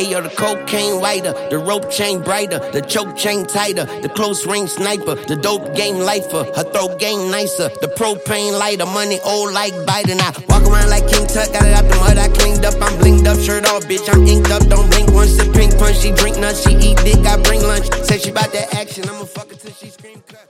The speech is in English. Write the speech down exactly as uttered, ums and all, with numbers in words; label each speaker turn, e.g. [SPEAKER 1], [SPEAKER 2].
[SPEAKER 1] or the cocaine whiter, the rope chain brighter, the choke chain tighter, the close range sniper, the dope game lifer, her throat game nicer, the propane lighter, money old like Biden. I walk around like King Tut, got it out the mud, I cleaned up, I'm blinged up, shirt off, bitch, I'm inked up, don't blink once, sip pink punch, she drink nuts, she eat dick, I bring lunch, say she bout that action, I'ma fuck her till she's